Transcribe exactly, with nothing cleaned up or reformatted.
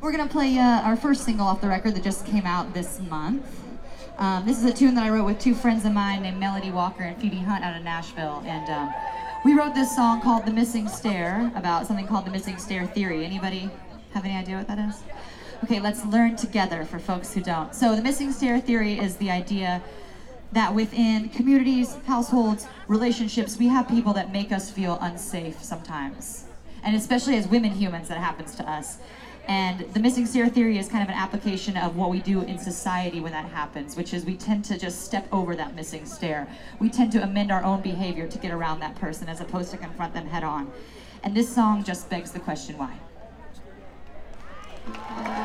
We're gonna play uh, our first single off the record that just came out this month. Um, this is a tune that I wrote with two friends of mine named Melody Walker and Phoebe Hunt out of Nashville, and um, we wrote this song called The Missing Stair about something called the Missing Stair Theory. Anybody have any idea what that is? Okay, let's learn together for folks who don't. So the Missing Stair Theory is the idea that within communities, households, relationships, we have people that make us feel unsafe sometimes. And especially as women humans, that happens to us. And the missing stair theory is kind of an application of what we do in society when that happens, which is we tend to just step over that missing stair. We tend to amend our own behavior to get around that person as opposed to confront them head on. And this song just begs the question, why?